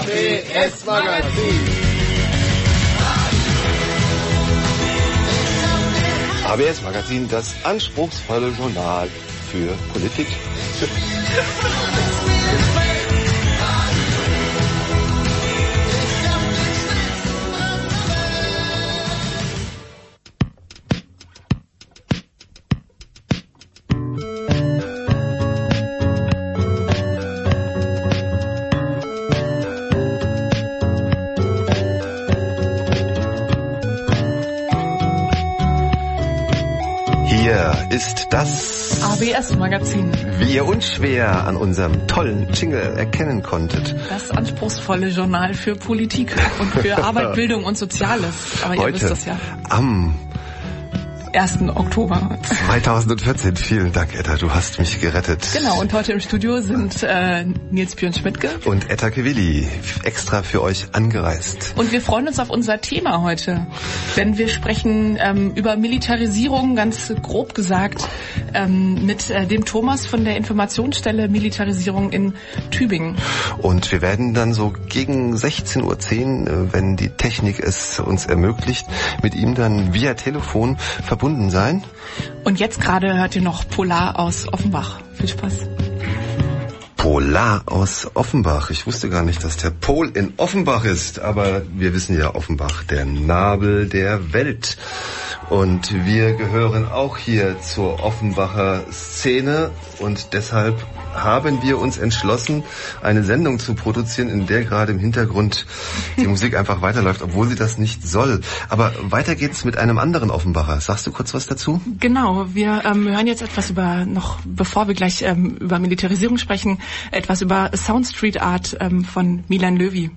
ABS-Magazin. ABS-Magazin, das anspruchsvolle Journal für Politik. Ist das ABS-Magazin. Wie ihr unschwer an unserem tollen Jingle erkennen konntet. Das anspruchsvolle Journal für Politik und für Arbeit, Bildung und Soziales. Aber ihr wisst das ja. Am 1. Oktober 2014. Vielen Dank, Etta, du hast mich gerettet. Genau, und heute im Studio sind Nils Björn-Schmidtke und Etta Kewili, extra für euch angereist. Und wir freuen uns auf unser Thema heute, denn wir sprechen über Militarisierung, ganz grob gesagt, mit dem Thomas von der Informationsstelle Militarisierung in Tübingen. Und wir werden dann so gegen 16:10 Uhr, wenn die Technik es uns ermöglicht, mit ihm dann via Telefon verbunden sein. Und jetzt gerade hört ihr noch Polar aus Offenbach. Viel Spaß. Polar aus Offenbach. Ich wusste gar nicht, dass der Pol in Offenbach ist, aber wir wissen ja, Offenbach, der Nabel der Welt. Und wir gehören auch hier zur Offenbacher Szene und deshalb haben wir uns entschlossen, eine Sendung zu produzieren, in der gerade im Hintergrund die Musik einfach weiterläuft, obwohl sie das nicht soll. Aber weiter geht's mit einem anderen Offenbacher. Sagst du kurz was dazu? Genau, wir hören jetzt etwas über, noch bevor wir gleich über Militarisierung sprechen, etwas über Sound Street Art von Milan Löwy.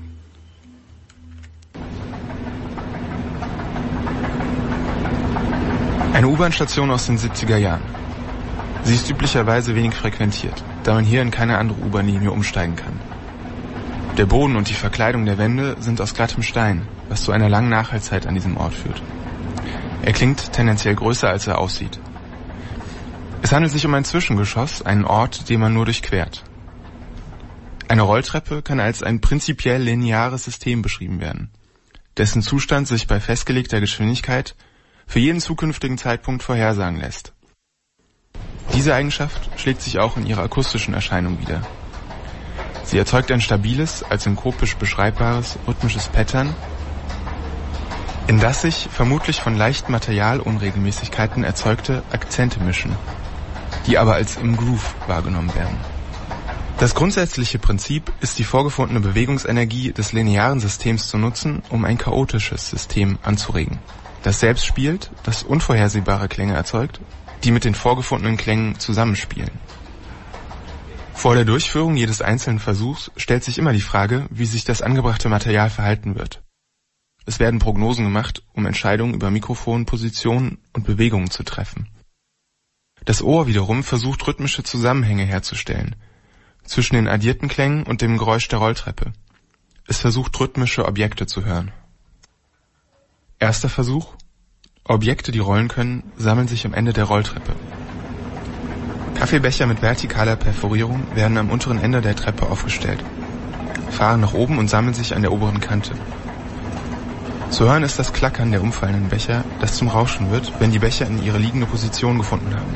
Eine U-Bahn-Station aus den 70er Jahren. Sie ist üblicherweise wenig frequentiert, da man hier in keine andere U-Bahn-Linie umsteigen kann. Der Boden und die Verkleidung der Wände sind aus glattem Stein, was zu einer langen Nachhaltzeit an diesem Ort führt. Er klingt tendenziell größer, als er aussieht. Es handelt sich um ein Zwischengeschoss, einen Ort, den man nur durchquert. Eine Rolltreppe kann als ein prinzipiell lineares System beschrieben werden, dessen Zustand sich bei festgelegter Geschwindigkeit für jeden zukünftigen Zeitpunkt vorhersagen lässt. Diese Eigenschaft schlägt sich auch in ihrer akustischen Erscheinung wider. Sie erzeugt ein stabiles, als synkopisch beschreibbares, rhythmisches Pattern, in das sich vermutlich von leichten Materialunregelmäßigkeiten erzeugte Akzente mischen, die aber als im Groove wahrgenommen werden. Das grundsätzliche Prinzip ist, die vorgefundene Bewegungsenergie des linearen Systems zu nutzen, um ein chaotisches System anzuregen, das selbst spielt, das unvorhersehbare Klänge erzeugt, die mit den vorgefundenen Klängen zusammenspielen. Vor der Durchführung jedes einzelnen Versuchs stellt sich immer die Frage, wie sich das angebrachte Material verhalten wird. Es werden Prognosen gemacht, um Entscheidungen über Mikrofonpositionen und Bewegungen zu treffen. Das Ohr wiederum versucht, rhythmische Zusammenhänge herzustellen zwischen den addierten Klängen und dem Geräusch der Rolltreppe. Es versucht, rhythmische Objekte zu hören. Erster Versuch: Objekte, die rollen können, sammeln sich am Ende der Rolltreppe. Kaffeebecher mit vertikaler Perforierung werden am unteren Ende der Treppe aufgestellt, fahren nach oben und sammeln sich an der oberen Kante. Zu hören ist das Klackern der umfallenden Becher, das zum Rauschen wird, wenn die Becher in ihre liegende Position gefunden haben.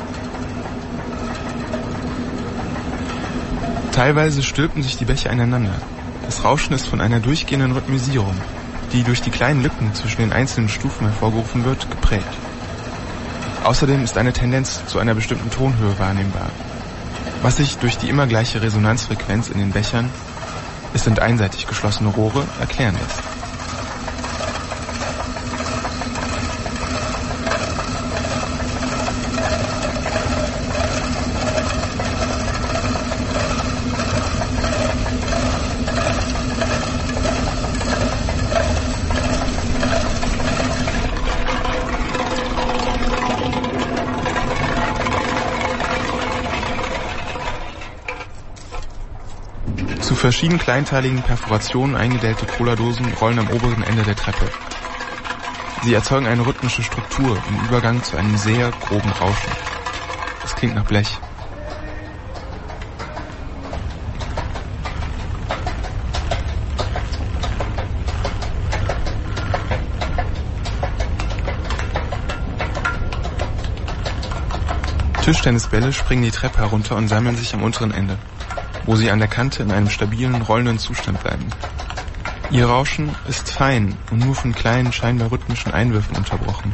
Teilweise stülpen sich die Becher ineinander. Das Rauschen ist von einer durchgehenden Rhythmisierung, die durch die kleinen Lücken zwischen den einzelnen Stufen hervorgerufen wird, geprägt. Außerdem ist eine Tendenz zu einer bestimmten Tonhöhe wahrnehmbar, was sich durch die immer gleiche Resonanzfrequenz in den Bechern, es sind einseitig geschlossene Rohre, erklären lässt. Zu verschieden kleinteiligen Perforationen eingedellte Cola-Dosen rollen am oberen Ende der Treppe. Sie erzeugen eine rhythmische Struktur im Übergang zu einem sehr groben Rauschen. Es klingt nach Blech. Tischtennisbälle springen die Treppe herunter und sammeln sich am unteren Ende, wo sie an der Kante in einem stabilen, rollenden Zustand bleiben. Ihr Rauschen ist fein und nur von kleinen, scheinbar rhythmischen Einwürfen unterbrochen.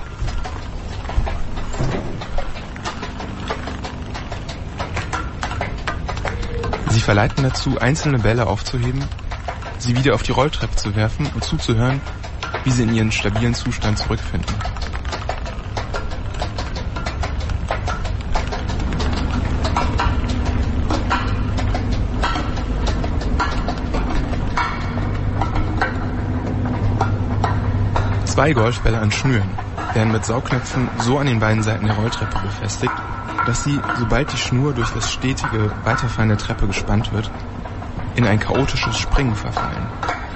Sie verleiten dazu, einzelne Bälle aufzuheben, sie wieder auf die Rolltreppe zu werfen und zuzuhören, wie sie in ihren stabilen Zustand zurückfinden. Zwei Golfbälle an Schnüren werden mit Saugknöpfen so an den beiden Seiten der Rolltreppe befestigt, dass sie, sobald die Schnur durch das stetige Weiterfahren der Treppe gespannt wird, in ein chaotisches Springen verfallen.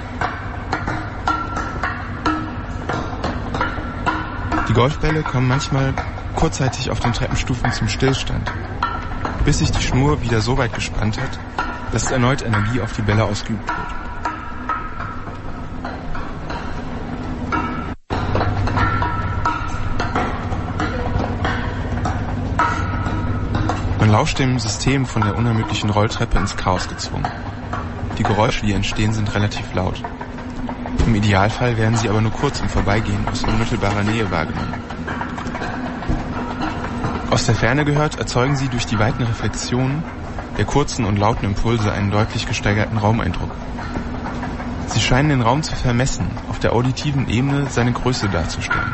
Die Golfbälle kommen manchmal kurzzeitig auf den Treppenstufen zum Stillstand, bis sich die Schnur wieder so weit gespannt hat, dass erneut Energie auf die Bälle ausgeübt wird. Man lauscht dem System von der unermüdlichen Rolltreppe ins Chaos gezwungen. Die Geräusche, die entstehen, sind relativ laut. Im Idealfall werden sie aber nur kurz im Vorbeigehen aus unmittelbarer Nähe wahrgenommen. Aus der Ferne gehört, erzeugen sie durch die weiten Reflexionen der kurzen und lauten Impulse einen deutlich gesteigerten Raumeindruck. Sie scheinen den Raum zu vermessen, auf der auditiven Ebene seine Größe darzustellen.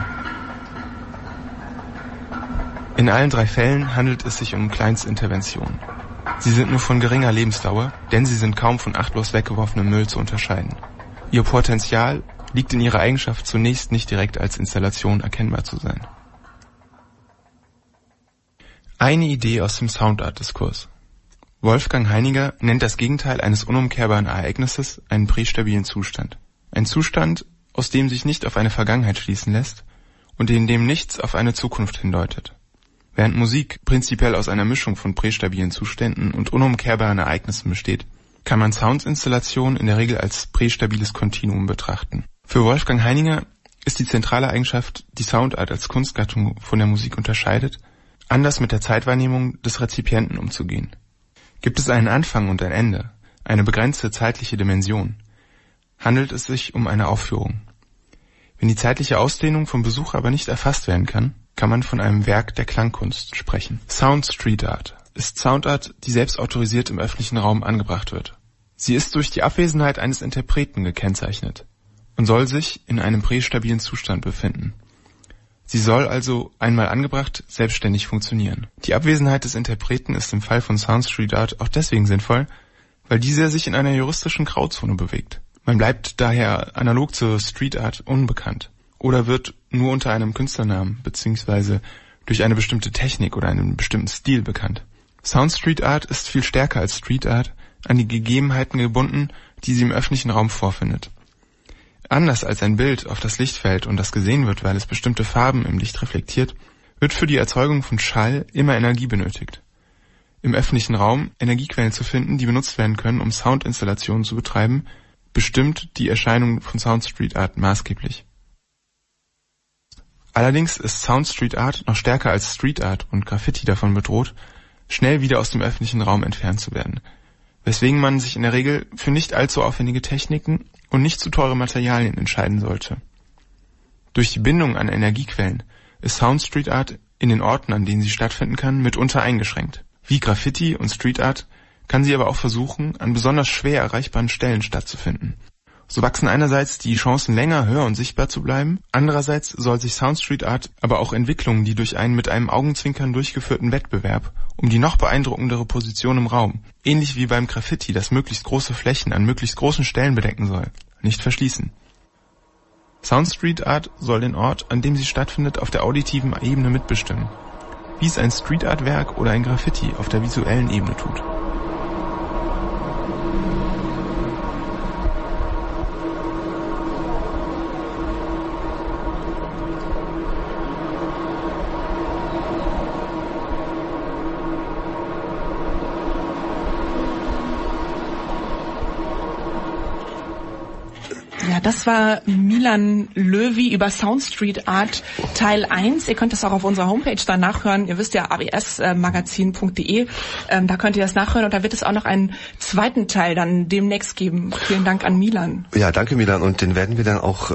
In allen drei Fällen handelt es sich um Kleinstinterventionen. Sie sind nur von geringer Lebensdauer, denn sie sind kaum von achtlos weggeworfenem Müll zu unterscheiden. Ihr Potenzial liegt in ihrer Eigenschaft, zunächst nicht direkt als Installation erkennbar zu sein. Eine Idee aus dem Soundart-Diskurs. Wolfgang Heiniger nennt das Gegenteil eines unumkehrbaren Ereignisses einen prästabilen Zustand. Ein Zustand, aus dem sich nicht auf eine Vergangenheit schließen lässt und in dem nichts auf eine Zukunft hindeutet. Während Musik prinzipiell aus einer Mischung von prästabilen Zuständen und unumkehrbaren Ereignissen besteht, kann man Soundinstallationen in der Regel als prästabiles Kontinuum betrachten. Für Wolfgang Heiniger ist die zentrale Eigenschaft, die Soundart als Kunstgattung von der Musik unterscheidet, anders mit der Zeitwahrnehmung des Rezipienten umzugehen. Gibt es einen Anfang und ein Ende, eine begrenzte zeitliche Dimension, handelt es sich um eine Aufführung. Wenn die zeitliche Ausdehnung vom Besucher aber nicht erfasst werden kann man von einem Werk der Klangkunst sprechen. Sound Street Art ist Soundart, die selbst autorisiert im öffentlichen Raum angebracht wird. Sie ist durch die Abwesenheit eines Interpreten gekennzeichnet und soll sich in einem prästabilen Zustand befinden. Sie soll also, einmal angebracht, selbstständig funktionieren. Die Abwesenheit des Interpreten ist im Fall von Sound Street Art auch deswegen sinnvoll, weil dieser sich in einer juristischen Grauzone bewegt. Man bleibt daher analog zur Street Art unbekannt oder wird nur unter einem Künstlernamen bzw. durch eine bestimmte Technik oder einen bestimmten Stil bekannt. Sound Street Art ist viel stärker als Street Art an die Gegebenheiten gebunden, die sie im öffentlichen Raum vorfindet. Anders als ein Bild auf das Licht fällt und das gesehen wird, weil es bestimmte Farben im Licht reflektiert, wird für die Erzeugung von Schall immer Energie benötigt. Im öffentlichen Raum Energiequellen zu finden, die benutzt werden können, um Soundinstallationen zu betreiben, bestimmt die Erscheinung von Sound Street Art maßgeblich. Allerdings ist Sound Street Art noch stärker als Street Art und Graffiti davon bedroht, schnell wieder aus dem öffentlichen Raum entfernt zu werden, weswegen man sich in der Regel für nicht allzu aufwendige Techniken und nicht zu teure Materialien entscheiden sollte. Durch die Bindung an Energiequellen ist Sound Street Art in den Orten, an denen sie stattfinden kann, mitunter eingeschränkt. Wie Graffiti und Street Art kann sie aber auch versuchen, an besonders schwer erreichbaren Stellen stattzufinden. So wachsen einerseits die Chancen, länger, höher und sichtbar zu bleiben, andererseits soll sich Sound Street Art aber auch Entwicklungen, die durch einen mit einem Augenzwinkern durchgeführten Wettbewerb um die noch beeindruckendere Position im Raum, ähnlich wie beim Graffiti, das möglichst große Flächen an möglichst großen Stellen bedecken soll, nicht verschließen. Sound Street Art soll den Ort, an dem sie stattfindet, auf der auditiven Ebene mitbestimmen, wie es ein Street Art Werk oder ein Graffiti auf der visuellen Ebene tut. das war Milan Löwy über Sound Street Art Teil 1. Ihr könnt das auch auf unserer Homepage dann nachhören. Ihr wisst ja, absmagazin.de. Da könnt ihr das nachhören und da wird es auch noch einen zweiten Teil dann demnächst geben. Vielen Dank an Milan. Ja, danke Milan, und den werden wir dann auch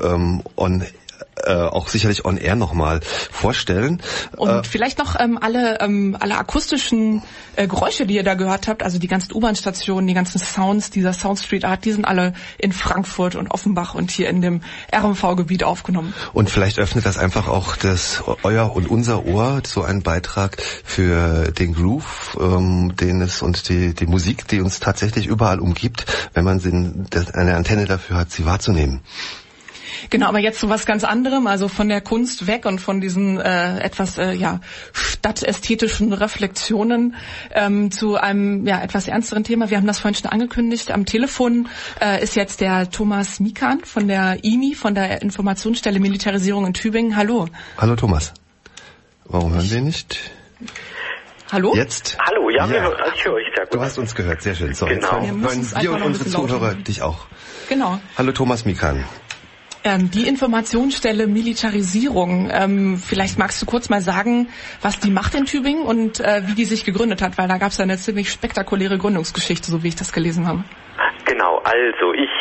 auch sicherlich on air nochmal vorstellen. Und vielleicht noch alle akustischen Geräusche, die ihr da gehört habt, also die ganzen U-Bahn-Stationen, die ganzen Sounds dieser Sound Street Art, die sind alle in Frankfurt und Offenbach und hier in dem RMV-Gebiet aufgenommen. Und vielleicht öffnet das einfach auch euer und unser Ohr, so ein Beitrag für den Groove, den es und die Musik, die uns tatsächlich überall umgibt, wenn man eine Antenne dafür hat, sie wahrzunehmen. Genau, aber jetzt zu was ganz anderem, also von der Kunst weg und von diesen etwas stadtästhetischen Reflexionen zu einem etwas ernsteren Thema. Wir haben das vorhin schon angekündigt. Am Telefon ist jetzt der Thomas Mikan von der IMI, von der Informationsstelle Militarisierung in Tübingen. Hallo. Hallo Thomas. Warum hören wir nicht? Hallo? Jetzt? Hallo, ja. Ich höre euch sehr gut. Du hast uns gehört, sehr schön. So, genau. Jetzt hören wir und unsere Zuhörer dich auch. Genau. Hallo Thomas Mikan. Die Informationsstelle Militarisierung, vielleicht magst du kurz mal sagen, was die macht in Tübingen und wie die sich gegründet hat, weil da gab es ja eine ziemlich spektakuläre Gründungsgeschichte, so wie ich das gelesen habe. Genau, also ich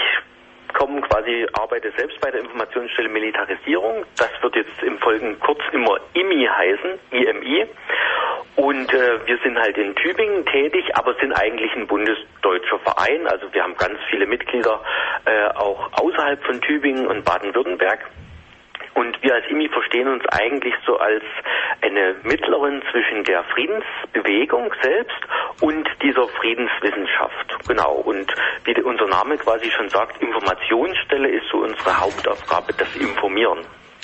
arbeite selbst bei der Informationsstelle Militarisierung. Das wird jetzt im Folgenden kurz immer IMI heißen, IMI. Und wir sind halt in Tübingen tätig, aber sind eigentlich ein bundesdeutscher Verein. Also wir haben ganz viele Mitglieder auch außerhalb von Tübingen und Baden-Württemberg. Und wir als IMI verstehen uns eigentlich so als eine Mittlerin zwischen der Friedensbewegung selbst und dieser Friedenswissenschaft. Genau. Und wie unser Name quasi schon sagt, Informationsstelle ist so unsere Hauptaufgabe, das Informieren.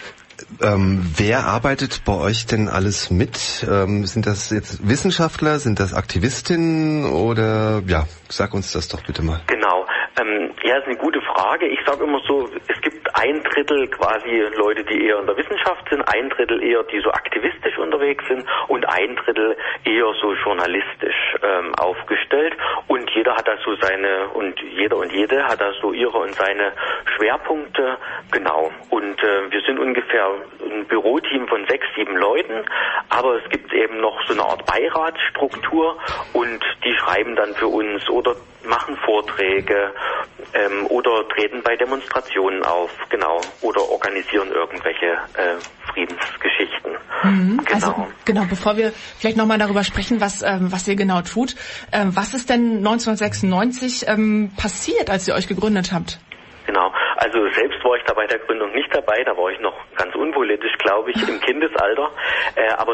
Wer arbeitet bei euch denn alles mit? Sind das jetzt Wissenschaftler, sind das Aktivistinnen oder, sag uns das doch bitte mal. Genau. Ist eine gute Frage. Ich sage immer so, es gibt 1/3 quasi Leute, die eher in der Wissenschaft sind, 1/3 eher, die so aktivistisch unterwegs sind und 1/3 eher so journalistisch aufgestellt. Und jeder hat da so jeder und jede hat da so ihre und seine Schwerpunkte. Genau. Und wir sind ungefähr ein Büroteam von 6, 7 Leuten, aber es gibt eben noch so eine Art Beiratsstruktur und die schreiben dann für uns oder machen Vorträge oder treten bei Demonstrationen auf, genau, oder organisieren irgendwelche Friedensgeschichten. Genau. Also, bevor wir vielleicht nochmal darüber sprechen, was ihr genau tut, was ist denn 1996 passiert, als ihr euch gegründet habt? Genau, also selbst war ich da bei der Gründung nicht dabei, da war ich noch ganz unpolitisch, glaube ich, im Kindesalter. Aber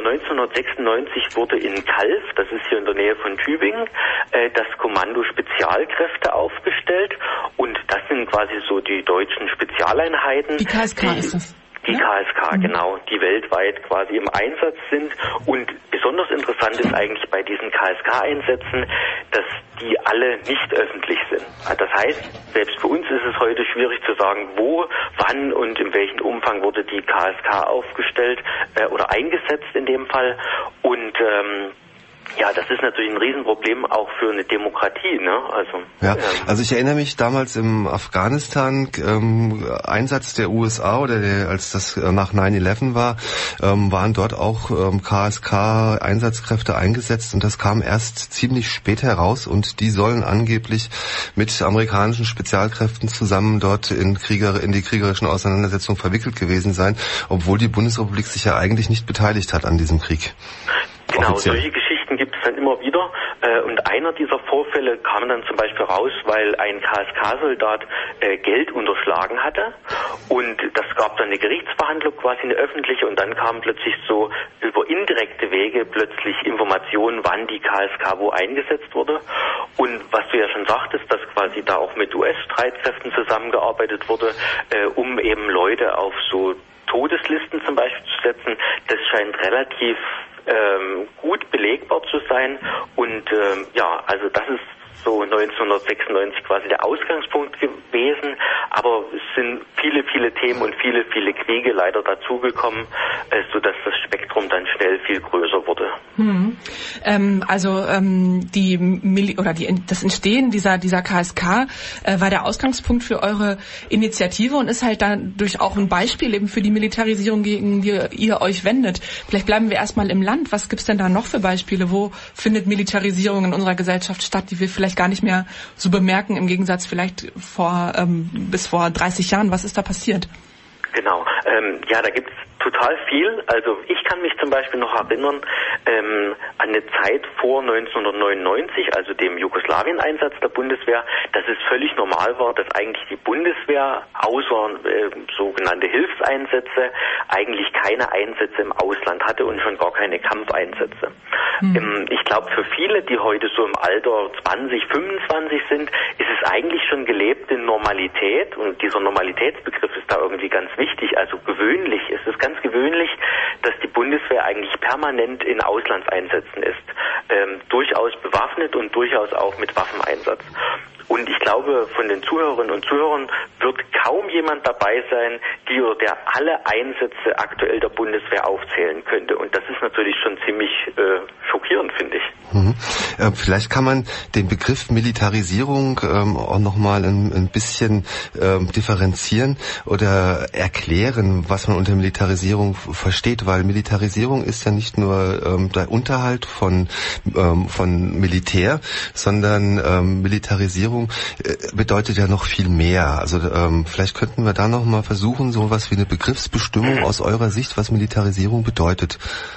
1996 wurde in Calw, das ist hier in der Nähe von Tübingen, das Kommando Spezialkräfte aufgestellt. Und das sind quasi so die deutschen Spezialeinheiten. Die KSK ist das? Die KSK, genau, die weltweit quasi im Einsatz sind. Und besonders interessant ist eigentlich bei diesen KSK-Einsätzen, dass die alle nicht öffentlich sind. Das heißt, selbst für uns ist es heute schwierig zu sagen, wo, wann und in welchem Umfang wurde die KSK aufgestellt oder eingesetzt in dem Fall. Und das ist natürlich ein Riesenproblem auch für eine Demokratie, ne? Also ich erinnere mich damals im Afghanistan Einsatz der USA oder als das nach 9/11 war, waren dort auch KSK-Einsatzkräfte eingesetzt und das kam erst ziemlich spät heraus und die sollen angeblich mit amerikanischen Spezialkräften zusammen dort in die kriegerischen Auseinandersetzungen verwickelt gewesen sein, obwohl die Bundesrepublik sich ja eigentlich nicht beteiligt hat an diesem Krieg. Genau, solche Geschichten gibt es dann immer wieder. Und einer dieser Vorfälle kam dann zum Beispiel raus, weil ein KSK-Soldat Geld unterschlagen hatte. Und das gab dann eine Gerichtsverhandlung, quasi eine öffentliche. Und dann kamen plötzlich so über indirekte Wege plötzlich Informationen, wann die KSK wo eingesetzt wurde. Und was du ja schon sagtest, dass quasi da auch mit US-Streitkräften zusammengearbeitet wurde, um eben Leute auf so Todeslisten zum Beispiel zu setzen, das scheint relativ gut belegbar zu sein und also das ist so 1996 quasi der Ausgangspunkt gewesen, aber es sind viele, viele Themen und viele, viele Kriege leider dazugekommen, sodass das Spektrum dann schnell viel größer wurde. Das Entstehen dieser KSK war der Ausgangspunkt für eure Initiative und ist halt dadurch auch ein Beispiel eben für die Militarisierung, gegen die ihr euch wendet. Vielleicht bleiben wir erstmal im Land. Was gibt's denn da noch für Beispiele? Wo findet Militarisierung in unserer Gesellschaft statt, die wir vielleicht gar nicht mehr so bemerken, im Gegensatz vielleicht bis vor 30 Jahren? Was ist da passiert? Genau, da gibt's total viel. Also ich kann mich zum Beispiel noch erinnern an eine Zeit vor 1999, also dem Jugoslawien-Einsatz der Bundeswehr, dass es völlig normal war, dass eigentlich die Bundeswehr außer sogenannte Hilfseinsätze eigentlich keine Einsätze im Ausland hatte und schon gar keine Kampfeinsätze. Ich glaube, für viele, die heute so im Alter 20, 25 sind, ist es eigentlich schon gelebte Normalität, und dieser Normalitätsbegriff ist da irgendwie ganz wichtig. Also gewöhnlich ist es ganz gewöhnlich, dass die Bundeswehr eigentlich permanent in Auslandseinsätzen ist, durchaus bewaffnet und durchaus auch mit Waffeneinsatz. Und ich glaube, von den Zuhörerinnen und Zuhörern wird kaum jemand dabei sein, der alle Einsätze aktuell der Bundeswehr aufzählen könnte. Und das ist natürlich schon ziemlich schockierend, finde ich. Vielleicht kann man den Begriff Militarisierung auch nochmal ein bisschen differenzieren oder erklären, was man unter Militarisierung versteht, weil Militarisierung ist ja nicht nur der Unterhalt von Militär, sondern Militarisierung bedeutet ja noch viel mehr. Also vielleicht könnten wir da nochmal versuchen, so was wie eine Begriffsbestimmung aus eurer Sicht, was Militarisierung bedeutet.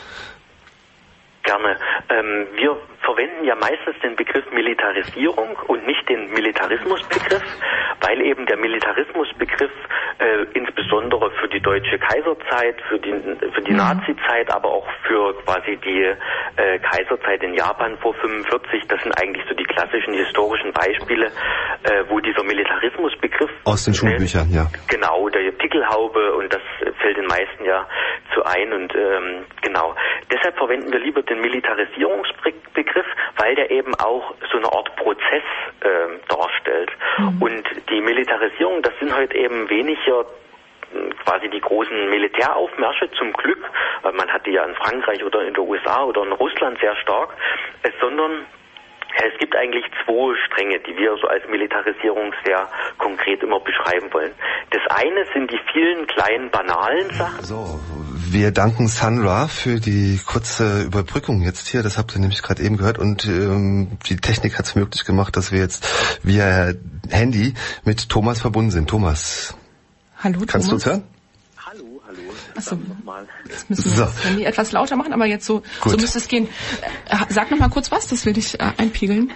Gerne. Wir verwenden ja meistens den Begriff Militarisierung und nicht den Militarismusbegriff, weil eben der Militarismusbegriff insbesondere für die deutsche Kaiserzeit, für die Nazizeit, aber auch für quasi die Kaiserzeit in Japan vor 45, das sind eigentlich so die klassischen historischen Beispiele, wo dieser Militarismusbegriff aus den Schulbüchern, ja. Genau, der Pickelhaube, und das fällt den meisten ja zu ein, und genau. Deshalb verwenden wir lieber den Militarisierungsbegriff, weil der eben auch so eine Art Prozess darstellt. Und die Militarisierung, das sind heute eben weniger quasi die großen Militäraufmärsche, zum Glück, man hat die ja in Frankreich oder in den USA oder in Russland sehr stark, sondern es gibt eigentlich zwei Stränge, die wir so als Militarisierung sehr konkret immer beschreiben wollen. Das eine sind die vielen kleinen, banalen Sachen. So, wir danken Sun Ra für die kurze Überbrückung jetzt hier. Das habt ihr nämlich gerade eben gehört. Und die Technik hat es möglich gemacht, dass wir jetzt via Handy mit Thomas verbunden sind. Thomas. Hallo, Thomas. Kannst du uns hören? Hallo. Achso, jetzt müssen wir das Handy etwas lauter machen, aber jetzt so müsste es gehen. Sag noch mal kurz was, das will ich einpegeln.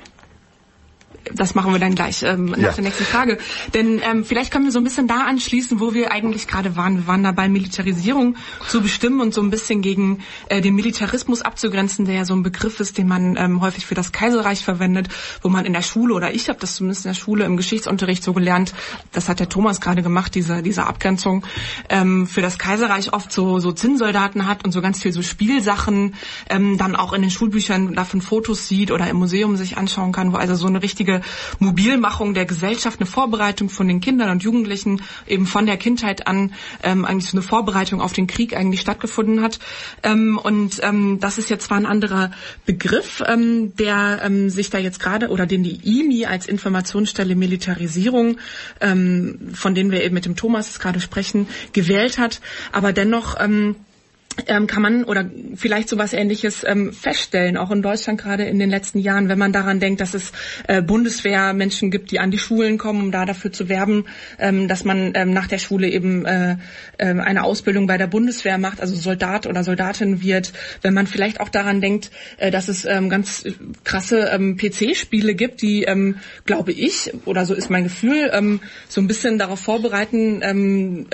Das machen wir dann gleich nach der nächsten Frage. Denn vielleicht können wir so ein bisschen da anschließen, wo wir eigentlich gerade waren. Wir waren dabei, Militarisierung zu bestimmen und so ein bisschen gegen den Militarismus abzugrenzen, der ja so ein Begriff ist, den man häufig für das Kaiserreich verwendet, wo man in der Schule, oder ich habe das zumindest in der Schule im Geschichtsunterricht so gelernt, das hat der Thomas gerade gemacht, diese Abgrenzung, für das Kaiserreich oft so Zinnsoldaten hat und so ganz viel so Spielsachen, dann auch in den Schulbüchern davon Fotos sieht oder im Museum sich anschauen kann, wo also so eine richtige Mobilmachung der Gesellschaft, eine Vorbereitung von den Kindern und Jugendlichen eben von der Kindheit an eigentlich so eine Vorbereitung auf den Krieg eigentlich stattgefunden hat. Das ist jetzt zwar ein anderer Begriff, der sich da jetzt gerade, oder den die IMI als Informationsstelle Militarisierung, von denen wir eben mit dem Thomas gerade sprechen, gewählt hat, aber dennoch kann man oder vielleicht sowas Ähnliches feststellen, auch in Deutschland gerade in den letzten Jahren, wenn man daran denkt, dass es Bundeswehrmenschen gibt, die an die Schulen kommen, um da dafür zu werben, dass man nach der Schule eben eine Ausbildung bei der Bundeswehr macht, also Soldat oder Soldatin wird. Wenn man vielleicht auch daran denkt, dass es ganz krasse PC-Spiele gibt, die, glaube ich, oder so ist mein Gefühl, so ein bisschen darauf vorbereiten,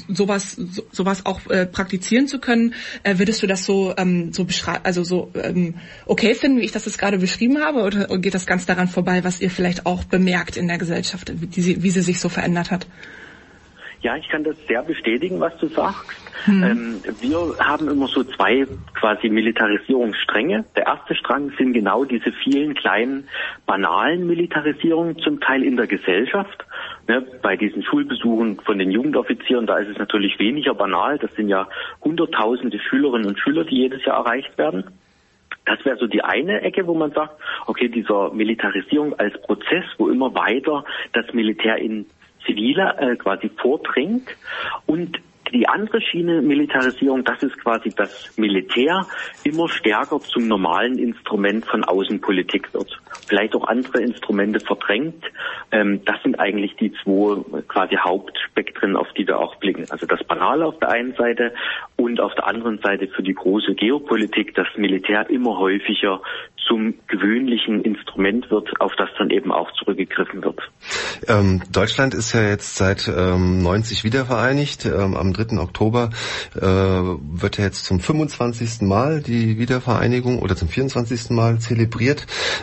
sowas auch praktizieren zu können. Würdest du das so beschreiben, also okay finden, wie ich das jetzt gerade beschrieben habe, oder geht das ganz daran vorbei, was ihr vielleicht auch bemerkt in der Gesellschaft, wie sie sich so verändert hat? Ja, ich kann das sehr bestätigen, was du sagst. Wir haben immer so zwei quasi Militarisierungsstränge. Der erste Strang sind genau diese vielen kleinen, banalen Militarisierungen, zum Teil in der Gesellschaft. Ne, bei diesen Schulbesuchen von den Jugendoffizieren, da ist es natürlich weniger banal. Das sind ja hunderttausende Schülerinnen und Schüler, die jedes Jahr erreicht werden. Das wäre so die eine Ecke, wo man sagt, okay, dieser Militarisierung als Prozess, wo immer weiter das Militär in Zivile quasi vordringt. Und die andere Schiene Militarisierung, das ist quasi das Militär immer stärker zum normalen Instrument von Außenpolitik wird. Vielleicht auch andere Instrumente verdrängt. Das sind eigentlich die zwei quasi Hauptspektren, auf die wir auch blicken. Also das Banale auf der einen Seite und auf der anderen Seite für die große Geopolitik, das Militär immer häufiger zum gewöhnlichen Instrument wird, auf das dann eben auch zurückgegriffen wird. Deutschland ist ja jetzt seit 90 wiedervereinigt. Am 3. Oktober wird ja jetzt zum 25. Mal die Wiedervereinigung oder zum 24. Mal zelebriert.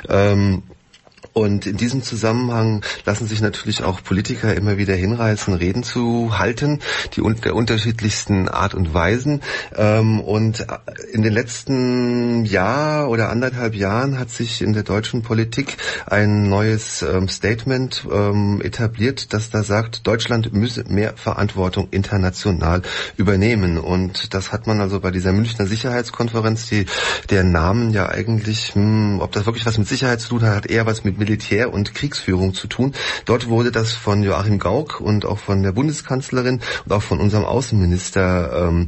Und in diesem Zusammenhang lassen sich natürlich auch Politiker immer wieder hinreißen, Reden zu halten, der unterschiedlichsten Art und Weisen. Und in den letzten Jahr oder 1,5 Jahren hat sich in der deutschen Politik ein neues Statement etabliert, das da sagt, Deutschland müsse mehr Verantwortung international übernehmen. Und das hat man also bei dieser Münchner Sicherheitskonferenz, deren Namen ja eigentlich, ob das wirklich was mit Sicherheit zu tun hat eher was mit Militär- und Kriegsführung zu tun. Dort wurde das von Joachim Gauck und auch von der Bundeskanzlerin und auch von unserem Außenminister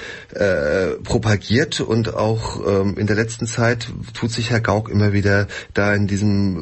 propagiert, und auch in der letzten Zeit tut sich Herr Gauck immer wieder da in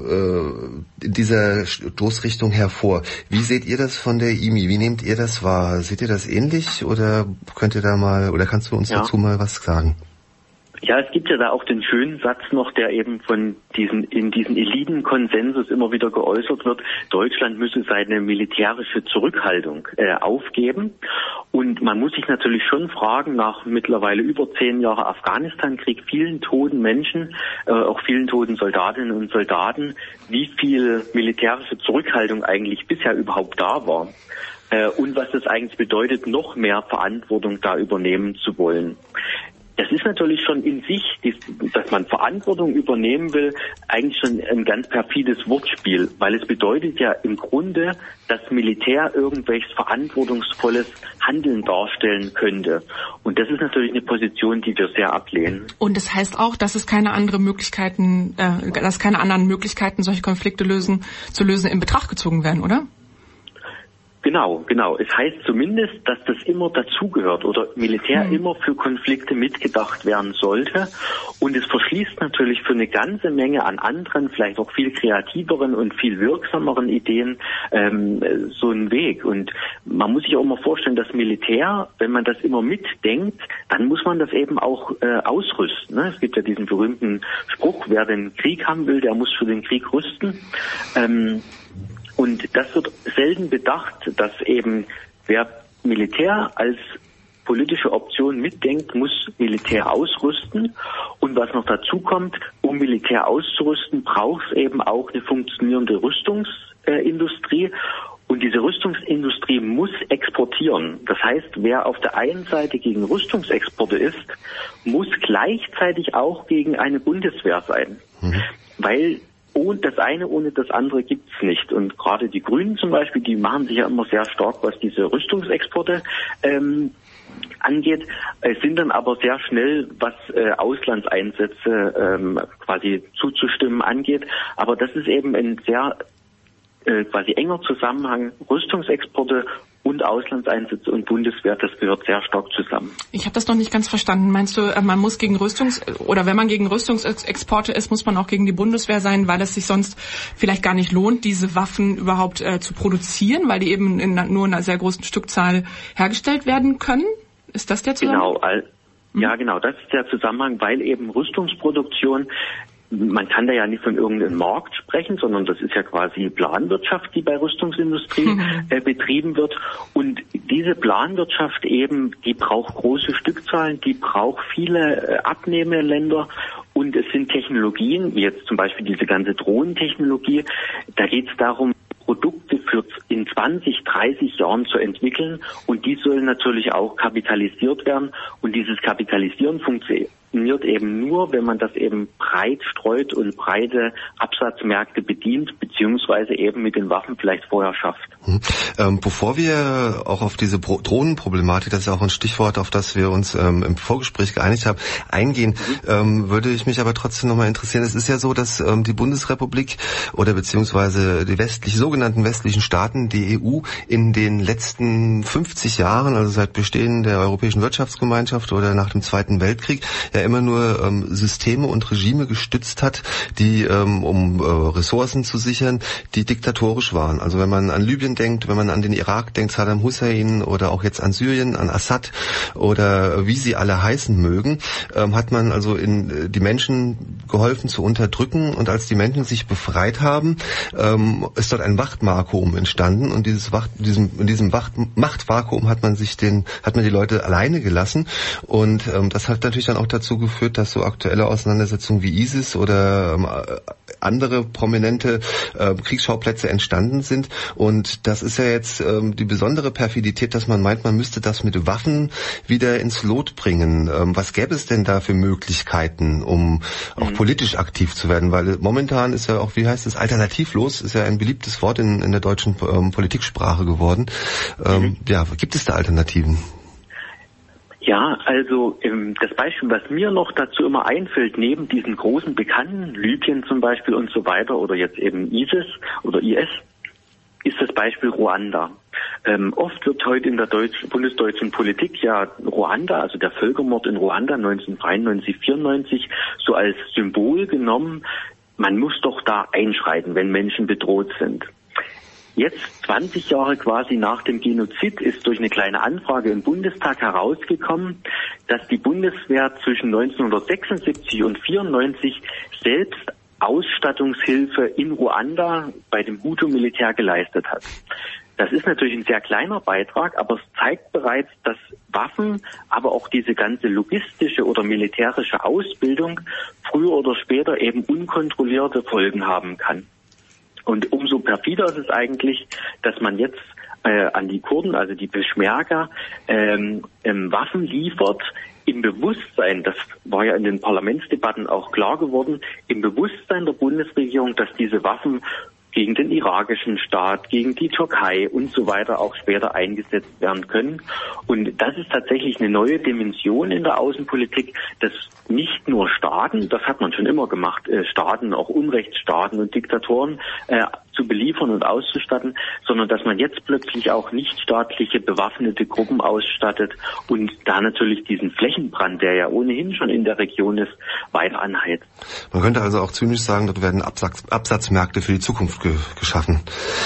dieser Stoßrichtung hervor. Wie seht ihr das von der IMI? Wie nehmt ihr das wahr? Seht ihr das ähnlich oder kannst du uns dazu mal was sagen? Ja, es gibt ja da auch den schönen Satz noch, der eben in diesen Elitenkonsensus immer wieder geäußert wird. Deutschland müsse seine militärische Zurückhaltung aufgeben. Und man muss sich natürlich schon fragen, nach mittlerweile über 10 Jahren Afghanistan-Krieg, vielen toten Menschen, auch vielen toten Soldatinnen und Soldaten, wie viel militärische Zurückhaltung eigentlich bisher überhaupt da war. Und was das eigentlich bedeutet, noch mehr Verantwortung da übernehmen zu wollen. Es ist natürlich schon in sich, dass man Verantwortung übernehmen will, eigentlich schon ein ganz perfides Wortspiel, weil es bedeutet ja im Grunde, dass Militär irgendwelches verantwortungsvolles Handeln darstellen könnte. Und das ist natürlich eine Position, die wir sehr ablehnen. Und das heißt auch, dass es keine anderen Möglichkeiten, solche Konflikte zu lösen in Betracht gezogen werden, oder? Genau. Es heißt zumindest, dass das immer dazugehört oder Militär immer für Konflikte mitgedacht werden sollte. Und es verschließt natürlich für eine ganze Menge an anderen, vielleicht auch viel kreativeren und viel wirksameren Ideen so einen Weg. Und man muss sich auch mal vorstellen, das Militär, wenn man das immer mitdenkt, dann muss man das eben auch ausrüsten. Ne? Es gibt ja diesen berühmten Spruch, wer den Krieg haben will, der muss für den Krieg rüsten. Und das wird selten bedacht, dass eben wer Militär als politische Option mitdenkt, muss Militär ausrüsten. Und was noch dazu kommt, um Militär auszurüsten, braucht es eben auch eine funktionierende Rüstungsindustrie. Und diese Rüstungsindustrie muss exportieren. Das heißt, wer auf der einen Seite gegen Rüstungsexporte ist, muss gleichzeitig auch gegen eine Bundeswehr sein. Weil das eine ohne das andere gibt's nicht. Und gerade die Grünen zum Beispiel, die machen sich ja immer sehr stark, was diese Rüstungsexporte angeht, sind dann aber sehr schnell, was Auslandseinsätze quasi zuzustimmen angeht. Aber das ist eben ein sehr quasi enger Zusammenhang, Rüstungsexporte und Auslandseinsätze und Bundeswehr, das gehört sehr stark zusammen. Ich habe das noch nicht ganz verstanden. Meinst du, man muss gegen wenn man gegen Rüstungsexporte ist, muss man auch gegen die Bundeswehr sein, weil es sich sonst vielleicht gar nicht lohnt, diese Waffen überhaupt zu produzieren, weil die eben nur in einer sehr großen Stückzahl hergestellt werden können? Ist das der Zusammenhang? Genau, genau, das ist der Zusammenhang, weil eben Rüstungsproduktion, man kann da ja nicht von irgendeinem Markt sprechen, sondern das ist ja quasi Planwirtschaft, die bei Rüstungsindustrie betrieben wird. Und diese Planwirtschaft eben, die braucht große Stückzahlen, die braucht viele Abnehmerländer. Und es sind Technologien, wie jetzt zum Beispiel diese ganze Drohnentechnologie, da geht es darum, Produkte in 20, 30 Jahren zu entwickeln, und die sollen natürlich auch kapitalisiert werden, und dieses Kapitalisieren funktioniert eben nur, wenn man das eben breit streut und breite Absatzmärkte bedient, beziehungsweise eben mit den Waffen vielleicht vorher schafft. Bevor wir auch auf diese Drohnenproblematik, das ist ja auch ein Stichwort, auf das wir uns im Vorgespräch geeinigt haben, eingehen, würde ich mich aber trotzdem nochmal interessieren. Es ist ja so, dass die Bundesrepublik oder beziehungsweise die sogenannten westlichen Staaten, die EU, in den letzten 50 Jahren, also seit Bestehen der Europäischen Wirtschaftsgemeinschaft oder nach dem Zweiten Weltkrieg, ja immer nur Systeme und Regime gestützt hat, die, um Ressourcen zu sichern, die diktatorisch waren. Also wenn man an Libyen denkt, wenn man an den Irak denkt, Saddam Hussein, oder auch jetzt an Syrien, an Assad oder wie sie alle heißen mögen, hat man also die Menschen geholfen zu unterdrücken, und als die Menschen sich befreit haben, ist dort ein Machtvakuum entstanden, und in diesem Machtvakuum hat man die Leute alleine gelassen, und das hat natürlich dann auch dazu geführt, dass so aktuelle Auseinandersetzungen wie ISIS oder andere prominente Kriegsschauplätze entstanden sind. Und das ist ja jetzt die besondere Perfidität, dass man meint, man müsste das mit Waffen wieder ins Lot bringen. Was gäbe es denn da für Möglichkeiten, um auch politisch aktiv zu werden? Weil momentan ist ja auch, wie heißt es, alternativlos, ist ja ein beliebtes Wort in der deutschen Politiksprache geworden. Ja, gibt es da Alternativen? Ja, also das Beispiel, was mir noch dazu immer einfällt, neben diesen großen Bekannten, Libyen zum Beispiel und so weiter, oder jetzt eben ISIS oder IS, ist das Beispiel Ruanda. Oft wird heute in der bundesdeutschen Politik ja Ruanda, also der Völkermord in Ruanda 1993, 94, so als Symbol genommen. Man muss doch da einschreiten, wenn Menschen bedroht sind. Jetzt, 20 Jahre quasi nach dem Genozid, ist durch eine kleine Anfrage im Bundestag herausgekommen, dass die Bundeswehr zwischen 1976 und 1994 selbst Ausstattungshilfe in Ruanda bei dem Hutu-Militär geleistet hat. Das ist natürlich ein sehr kleiner Beitrag, aber es zeigt bereits, dass Waffen, aber auch diese ganze logistische oder militärische Ausbildung früher oder später eben unkontrollierte Folgen haben kann. Und umso perfider ist es eigentlich, dass man jetzt an die Kurden, also die Peschmerga, Waffen liefert, im Bewusstsein, das war ja in den Parlamentsdebatten auch klar geworden, im Bewusstsein der Bundesregierung, dass diese Waffen gegen den irakischen Staat, gegen die Türkei und so weiter auch später eingesetzt werden können. Und das ist tatsächlich eine neue Dimension in der Außenpolitik, dass nicht nur Staaten, das hat man schon immer gemacht, Staaten, auch Unrechtsstaaten und Diktatoren zu beliefern und auszustatten, sondern dass man jetzt plötzlich auch nichtstaatliche bewaffnete Gruppen ausstattet und da natürlich diesen Flächenbrand, der ja ohnehin schon in der Region ist, weiter anheizt. Man könnte also auch zynisch sagen, dort werden Absatzmärkte für die Zukunft geschaffen.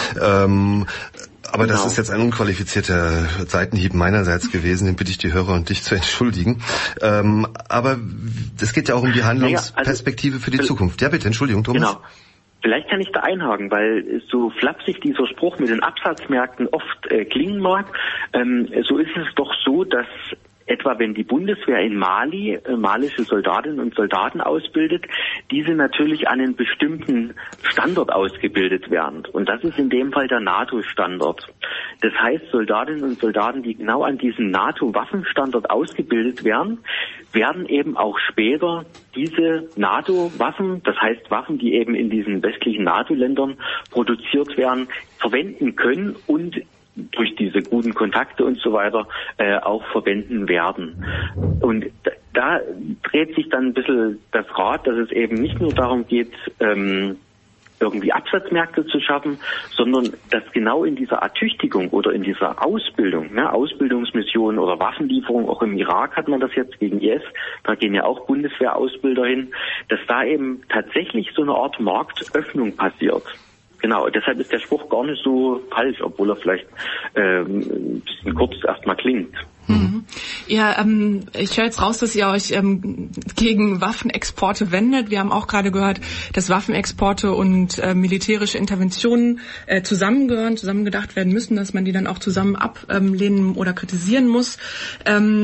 Aber das ist jetzt ein unqualifizierter Seitenhieb meinerseits gewesen, den bitte ich die Hörer und dich zu entschuldigen. Aber es geht ja auch um die Handlungsperspektive für die Zukunft. Ja bitte, Entschuldigung, Thomas. Genau. Vielleicht kann ich da einhaken, weil so flapsig dieser Spruch mit den Absatzmärkten oft klingen mag. So ist es doch so, dass etwa wenn die Bundeswehr in Mali malische Soldatinnen und Soldaten ausbildet, diese natürlich an einen bestimmten Standort ausgebildet werden. Und das ist in dem Fall der NATO-Standort. Das heißt, Soldatinnen und Soldaten, die genau an diesem NATO-Waffenstandort ausgebildet werden, werden eben auch später diese NATO-Waffen, das heißt Waffen, die eben in diesen westlichen NATO-Ländern produziert werden, verwenden können und durch diese guten Kontakte und so weiter auch verwenden werden. Und da dreht sich dann ein bisschen das Rad, dass es eben nicht nur darum geht, irgendwie Absatzmärkte zu schaffen, sondern dass genau in dieser Ertüchtigung oder in dieser Ausbildung, Ausbildungsmission oder Waffenlieferung, auch im Irak hat man das jetzt gegen IS, da gehen ja auch Bundeswehrausbilder hin, dass da eben tatsächlich so eine Art Marktöffnung passiert. Genau, deshalb ist der Spruch gar nicht so falsch, obwohl er vielleicht ein bisschen kurz erstmal klingt. Mhm. Ja, ich höre jetzt raus, dass ihr euch gegen Waffenexporte wendet. Wir haben auch gerade gehört, dass Waffenexporte und militärische Interventionen zusammengehören, zusammen gedacht werden müssen, dass man die dann auch zusammen ablehnen oder kritisieren muss.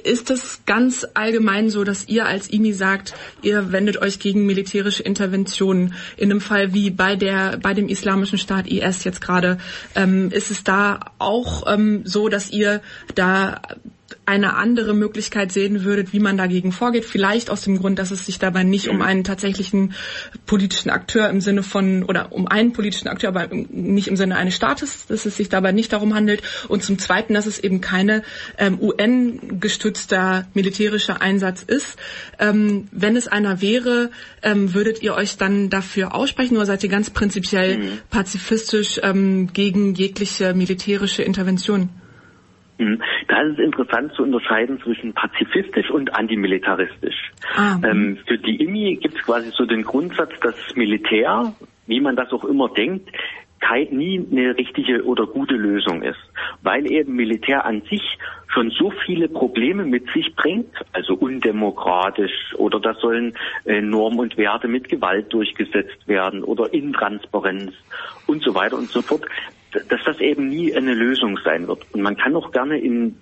ist es ganz allgemein so, dass ihr als IMI sagt, ihr wendet euch gegen militärische Interventionen? In einem Fall wie bei dem Islamischen Staat IS jetzt gerade, ist es da auch so, dass ihr da eine andere Möglichkeit sehen würdet, wie man dagegen vorgeht? Vielleicht aus dem Grund, dass es sich dabei nicht um einen tatsächlichen politischen Akteur im Sinne von, oder um einen politischen Akteur, aber nicht im Sinne eines Staates, dass es sich dabei nicht darum handelt. Und zum Zweiten, dass es eben keine UN-gestützter militärischer Einsatz ist. Wenn es einer wäre, würdet ihr euch dann dafür aussprechen, oder seid ihr ganz prinzipiell pazifistisch gegen jegliche militärische Intervention? Da ist es interessant zu unterscheiden zwischen pazifistisch und antimilitaristisch. Für die IMI gibt es quasi so den Grundsatz, dass Militär, wie man das auch immer denkt, nie eine richtige oder gute Lösung ist, weil eben Militär an sich schon so viele Probleme mit sich bringt, also undemokratisch, oder da sollen Normen und Werte mit Gewalt durchgesetzt werden oder Intransparenz und so weiter und so fort, dass das eben nie eine Lösung sein wird. Und man kann auch gerne in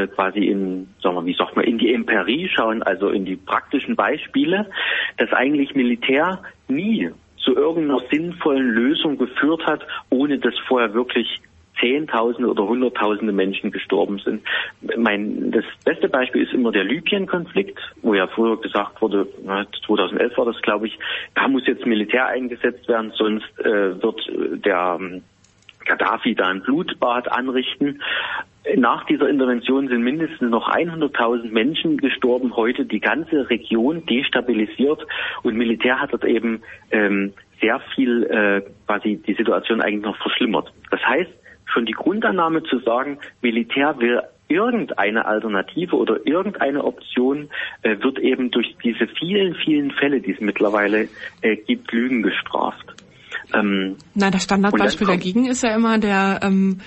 die Empirie schauen, also in die praktischen Beispiele, dass eigentlich Militär nie zu irgendeiner sinnvollen Lösung geführt hat, ohne dass vorher wirklich Zehntausende oder Hunderttausende Menschen gestorben sind. Das beste Beispiel ist immer der Libyen-Konflikt, wo ja früher gesagt wurde, 2011 war das, glaube ich, da muss jetzt Militär eingesetzt werden, sonst wird der Gaddafi da ein Blutbad anrichten. Nach dieser Intervention sind mindestens noch 100.000 Menschen gestorben, heute die ganze Region destabilisiert, und Militär hat dort eben sehr viel quasi die Situation eigentlich noch verschlimmert. Das heißt, schon die Grundannahme zu sagen, Militär will irgendeine Alternative oder irgendeine Option, wird eben durch diese vielen, vielen Fälle, die es mittlerweile gibt, Lügen gestraft. Das Standardbeispiel dagegen ist ja immer der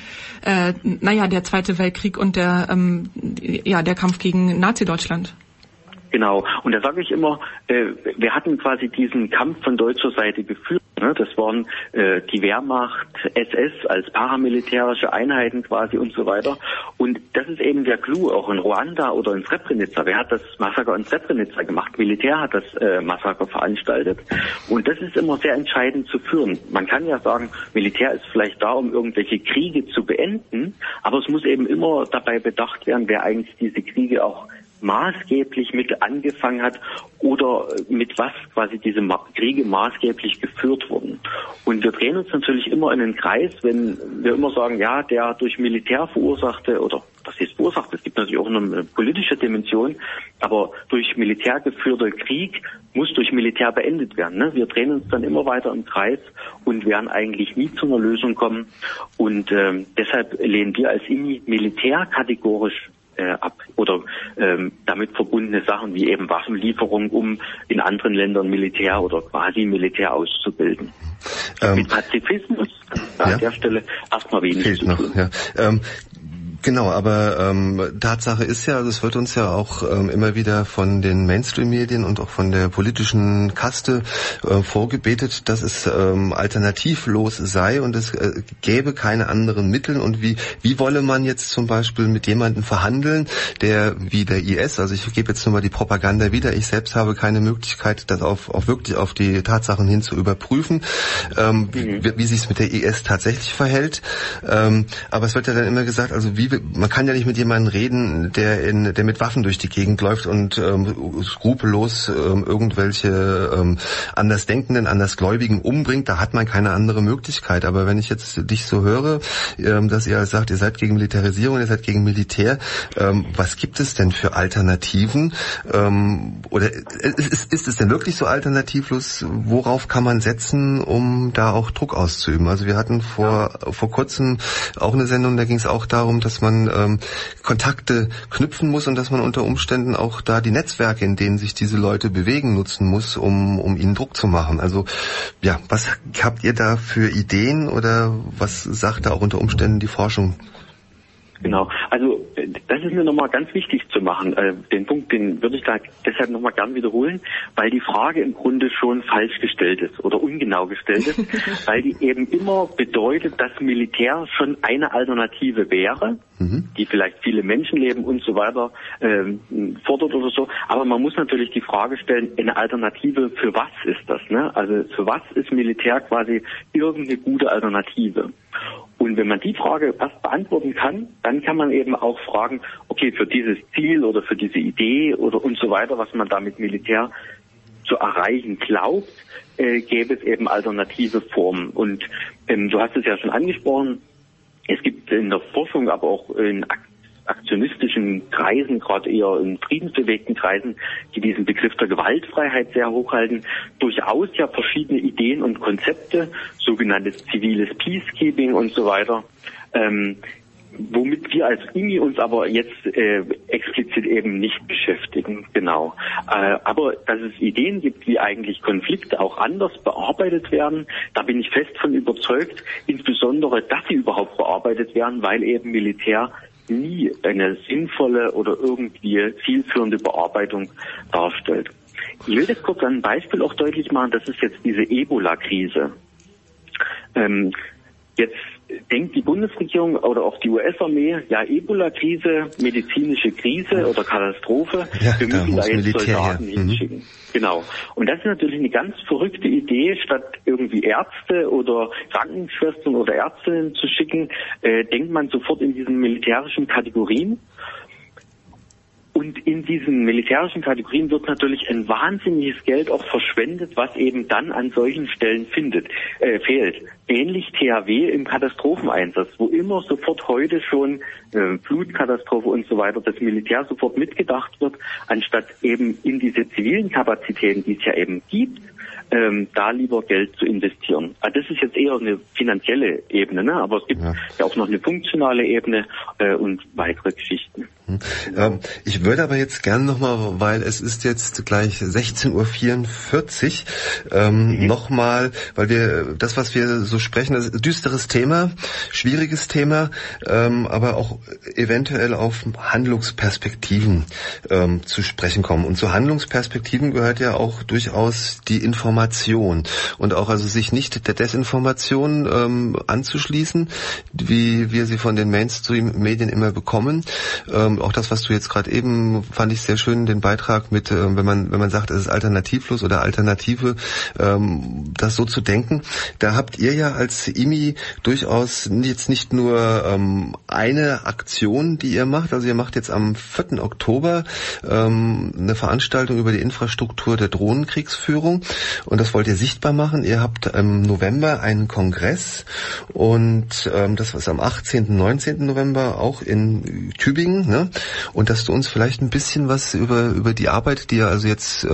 Zweite Weltkrieg und der Kampf gegen Nazi-Deutschland. Genau. Und da sage ich immer, wir hatten quasi diesen Kampf von deutscher Seite geführt. Ne? Das waren die Wehrmacht, SS als paramilitärische Einheiten quasi und so weiter. Und das ist eben der Clou, auch in Ruanda oder in Srebrenica. Wer hat das Massaker in Srebrenica gemacht? Militär hat das Massaker veranstaltet. Und das ist immer sehr entscheidend zu führen. Man kann ja sagen, Militär ist vielleicht da, um irgendwelche Kriege zu beenden, aber es muss eben immer dabei bedacht werden, wer eigentlich diese Kriege auch maßgeblich mit angefangen hat oder mit was quasi diese Kriege maßgeblich geführt wurden. Und wir drehen uns natürlich immer in den Kreis, wenn wir immer sagen, ja, der durch Militär verursachte, oder das ist verursacht, es gibt natürlich auch eine politische Dimension, aber durch Militär geführter Krieg muss durch Militär beendet werden. Ne? Wir drehen uns dann immer weiter im Kreis und werden eigentlich nie zu einer Lösung kommen. Und deshalb lehnen wir als IMI Militär kategorisch ab, oder damit verbundene Sachen wie eben Waffenlieferung, um in anderen Ländern Militär oder quasi Militär auszubilden. Mit Pazifismus an der Stelle erstmal wenig fehlt zu noch, tun. Ja. Genau, aber Tatsache ist ja, also es wird uns ja auch immer wieder von den Mainstream-Medien und auch von der politischen Kaste vorgebetet, dass es alternativlos sei und es gäbe keine anderen Mittel. Und wie wolle man jetzt zum Beispiel mit jemandem verhandeln, der wie der IS, also ich gebe jetzt nur mal die Propaganda wieder, ich selbst habe keine Möglichkeit, das wirklich auf die Tatsachen hin zu überprüfen, wie sich es mit der IS tatsächlich verhält. Aber es wird ja dann immer gesagt, also man kann ja nicht mit jemandem reden, der mit Waffen durch die Gegend läuft und skrupellos irgendwelche Andersdenkenden, Andersgläubigen umbringt. Da hat man keine andere Möglichkeit. Aber wenn ich jetzt dich so höre, dass ihr sagt, ihr seid gegen Militarisierung, ihr seid gegen Militär, was gibt es denn für Alternativen? Oder ist es denn wirklich so alternativlos? Worauf kann man setzen, um da auch Druck auszuüben? Also wir hatten vor kurzem auch eine Sendung, da ging es auch darum, dass man Kontakte knüpfen muss und dass man unter Umständen auch da die Netzwerke, in denen sich diese Leute bewegen, nutzen muss, um ihnen Druck zu machen. Also ja, was habt ihr da für Ideen oder was sagt da auch unter Umständen die Forschung? Genau. Also das ist mir nochmal ganz wichtig zu machen. Den Punkt, den würde ich da deshalb nochmal gern wiederholen, weil die Frage im Grunde schon falsch gestellt ist oder ungenau gestellt ist, weil die eben immer bedeutet, dass Militär schon eine Alternative wäre, die vielleicht viele Menschenleben und so weiter fordert oder so. Aber man muss natürlich die Frage stellen, eine Alternative für was ist das? Ne? Also für was ist Militär quasi irgendeine gute Alternative? Und wenn man die Frage erst beantworten kann, dann kann man eben auch fragen, okay, für dieses Ziel oder für diese Idee oder und so weiter, was man da mit Militär zu erreichen glaubt, gäbe es eben alternative Formen. Und du hast es ja schon angesprochen, es gibt in der Forschung, aber auch in aktionistischen Kreisen, gerade eher in friedensbewegten Kreisen, die diesen Begriff der Gewaltfreiheit sehr hochhalten, durchaus ja verschiedene Ideen und Konzepte, sogenanntes ziviles Peacekeeping und so weiter, womit wir als IMI uns aber jetzt explizit eben nicht beschäftigen, genau. Aber dass es Ideen gibt, wie eigentlich Konflikte auch anders bearbeitet werden, da bin ich fest von überzeugt, insbesondere, dass sie überhaupt bearbeitet werden, weil eben Militär nie eine sinnvolle oder irgendwie zielführende Bearbeitung darstellt. Ich will das kurz an einem Beispiel auch deutlich machen, das ist jetzt diese Ebola-Krise. Jetzt denkt die Bundesregierung oder auch die US-Armee, ja, Ebola-Krise, medizinische Krise oder Katastrophe, ja, wir müssen da jetzt Militär Soldaten hinschicken. Genau. Und das ist natürlich eine ganz verrückte Idee, statt irgendwie Ärzte oder Krankenschwestern oder Ärztinnen zu schicken, denkt man sofort in diesen militärischen Kategorien. Und in diesen militärischen Kategorien wird natürlich ein wahnsinniges Geld auch verschwendet, was eben dann an solchen Stellen fehlt. Ähnlich THW im Katastropheneinsatz, wo immer sofort heute schon Flutkatastrophe und so weiter, das Militär sofort mitgedacht wird, anstatt eben in diese zivilen Kapazitäten, die es ja eben gibt, da lieber Geld zu investieren. Also das ist jetzt eher eine finanzielle Ebene, ne? Aber es gibt ja auch noch eine funktionale Ebene und weitere Geschichten. Ich würde aber jetzt gern nochmal, weil es ist jetzt gleich 16:44 Uhr, nochmal, weil wir das, was wir so sprechen, das ist ein düsteres Thema, schwieriges Thema, aber auch eventuell auf Handlungsperspektiven zu sprechen kommen. Und zu Handlungsperspektiven gehört ja auch durchaus die Information und auch also sich nicht der Desinformation anzuschließen, wie wir sie von den Mainstream-Medien immer bekommen. Auch das, was du jetzt gerade eben, fand ich sehr schön, den Beitrag mit, wenn man sagt, es ist alternativlos oder Alternative, das so zu denken. Da habt ihr ja als IMI durchaus jetzt nicht nur eine Aktion, die ihr macht. Also ihr macht jetzt am 4. Oktober eine Veranstaltung über die Infrastruktur der Drohnenkriegsführung und das wollt ihr sichtbar machen. Ihr habt im November einen Kongress und das war am 18. 19. November auch in Tübingen, ne? Und dass du uns vielleicht ein bisschen was über die Arbeit, die ihr also jetzt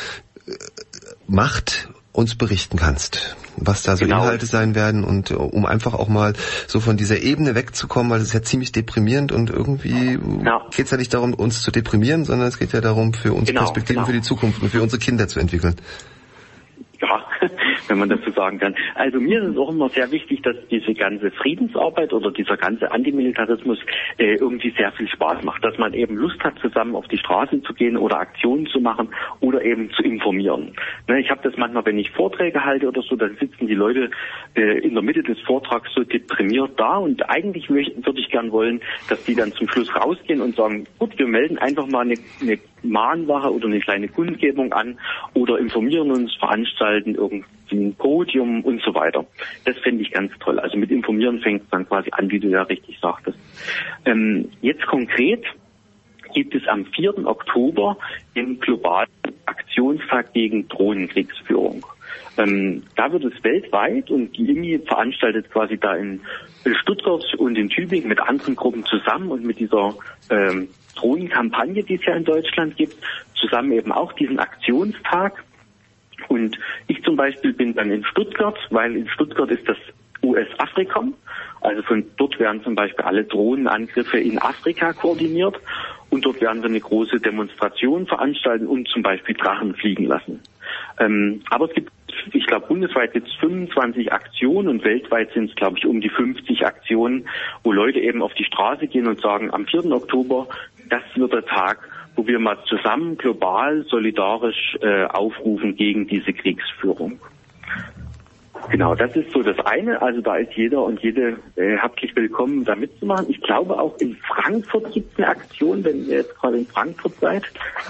macht, uns berichten kannst. Was da so Inhalte sein werden und um einfach auch mal so von dieser Ebene wegzukommen, weil es ist ja ziemlich deprimierend und irgendwie geht es ja nicht darum, uns zu deprimieren, sondern es geht ja darum, für uns Perspektiven für die Zukunft und für unsere Kinder zu entwickeln. Ja, wenn man das so sagen kann. Also mir ist es auch immer sehr wichtig, dass diese ganze Friedensarbeit oder dieser ganze Antimilitarismus irgendwie sehr viel Spaß macht. Dass man eben Lust hat, zusammen auf die Straßen zu gehen oder Aktionen zu machen oder eben zu informieren. Ne, ich habe das manchmal, wenn ich Vorträge halte oder so, dann sitzen die Leute in der Mitte des Vortrags so deprimiert da und eigentlich würde ich gern wollen, dass die dann zum Schluss rausgehen und sagen, gut, wir melden einfach mal eine Mahnwache oder eine kleine Kundgebung an oder informieren uns, veranstalten irgendwie ein Podium und so weiter. Das fände ich ganz toll. Also mit Informieren fängt es dann quasi an, wie du ja richtig sagtest. Jetzt konkret gibt es am 4. Oktober den globalen Aktionstag gegen Drohnenkriegsführung. Da wird es weltweit und die IMI veranstaltet quasi da in Stuttgart und in Tübingen mit anderen Gruppen zusammen und mit dieser Drohnenkampagne, die es ja in Deutschland gibt, zusammen eben auch diesen Aktionstag. Und ich zum Beispiel bin dann in Stuttgart, weil in Stuttgart ist das US-Africom. Also von dort werden zum Beispiel alle Drohnenangriffe in Afrika koordiniert und dort werden wir eine große Demonstration veranstalten und zum Beispiel Drachen fliegen lassen. Aber es gibt ich glaube, bundesweit gibt es 25 Aktionen und weltweit sind es, glaube ich, um die 50 Aktionen, wo Leute eben auf die Straße gehen und sagen, am 4. Oktober, das wird der Tag, wo wir mal zusammen global solidarisch aufrufen gegen diese Kriegsführung. Genau, das ist so das eine. Also da ist jeder und jede herzlich willkommen, da mitzumachen. Ich glaube, auch in Frankfurt gibt es eine Aktion, wenn ihr jetzt gerade in Frankfurt seid.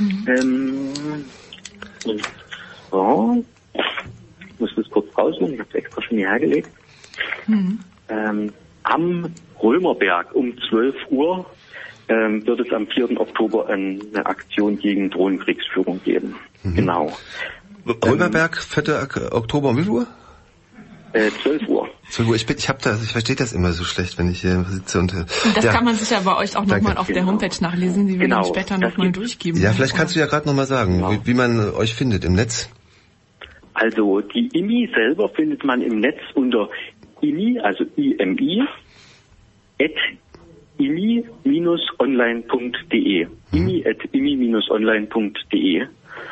So. Ich muss das kurz rausnehmen, ich habe es extra schon hierher gelegt. Am Römerberg um 12 Uhr wird es am 4. Oktober eine Aktion gegen Drohnenkriegsführung geben. Genau. Römerberg, 4. Oktober um wie viel Uhr? 12 Uhr. 12 Uhr. Ich verstehe das immer so schlecht, wenn ich hier sitze und das kann man sicher bei euch auch nochmal auf der Homepage nachlesen, die wir dann später nochmal durchgeben. Ja, vielleicht kannst du ja gerade nochmal sagen, wie man euch findet im Netz. Also die IMI selber findet man im Netz unter IMI, also IMI, @imi-online.de. imi@imi-online.de.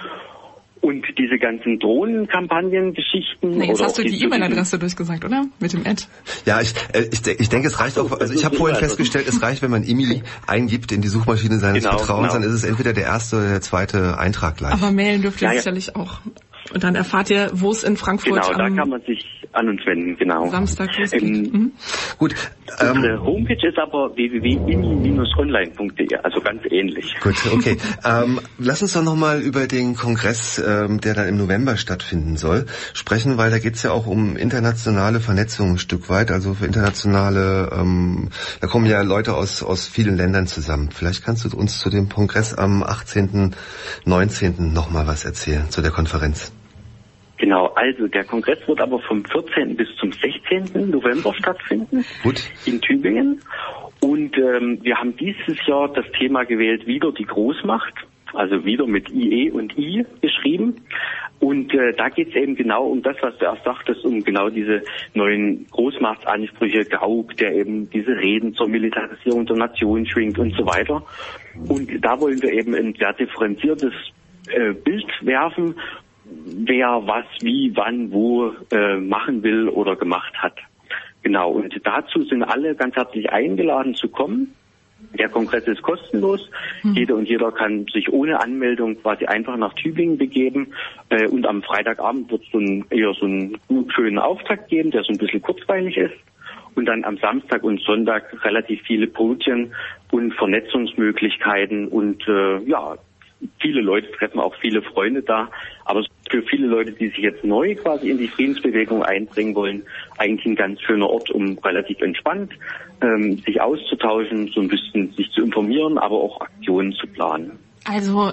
Und diese ganzen Drohnenkampagnen-Geschichten... Nee, jetzt hast du die E-Mail-Adresse durchgesagt, oder? Mit dem Ad. Ja, ich denke, es reicht auch... Also ich habe vorhin festgestellt, es reicht, wenn man IMI eingibt in die Suchmaschine seines Vertrauens, dann ist es entweder der erste oder der zweite Eintrag gleich. Aber mailen dürft ihr sicherlich auch. Und dann erfahrt ihr, wo es in Frankfurt... Genau, da kann man sich an uns wenden, genau. Samstag losgeht. Gut. Unsere Homepage ist aber www.imi-online.de, also ganz ähnlich. Gut, okay. Lass uns doch nochmal über den Kongress, der dann im November stattfinden soll, sprechen, weil da geht's ja auch um internationale Vernetzung ein Stück weit, also für internationale, da kommen ja Leute aus vielen Ländern zusammen. Vielleicht kannst du uns zu dem Kongress am 18., 19. nochmal was erzählen, zu der Konferenz. Genau, also der Kongress wird aber vom 14. bis zum 16. November stattfinden. Gut. In Tübingen. Und wir haben dieses Jahr das Thema gewählt, wieder die Großmacht, also wieder mit IE und I geschrieben. Und da geht es eben genau um das, was du erst sagtest, um genau diese neuen Großmachtsansprüche, Gauck, der eben diese Reden zur Militarisierung der Nation schwingt und so weiter. Und da wollen wir eben ein sehr differenziertes Bild werfen, wer was, wie, wann, wo machen will oder gemacht hat. Genau, und dazu sind alle ganz herzlich eingeladen zu kommen. Der Kongress ist kostenlos. Jeder und jeder kann sich ohne Anmeldung quasi einfach nach Tübingen begeben. Und am Freitagabend wird es eher so einen schönen Auftakt geben, der so ein bisschen kurzweilig ist. Und dann am Samstag und Sonntag relativ viele Podien und Vernetzungsmöglichkeiten und viele Leute treffen, auch viele Freunde da. Aber für viele Leute, die sich jetzt neu quasi in die Friedensbewegung einbringen wollen, eigentlich ein ganz schöner Ort, um relativ entspannt sich auszutauschen, so ein bisschen sich zu informieren, aber auch Aktionen zu planen. Also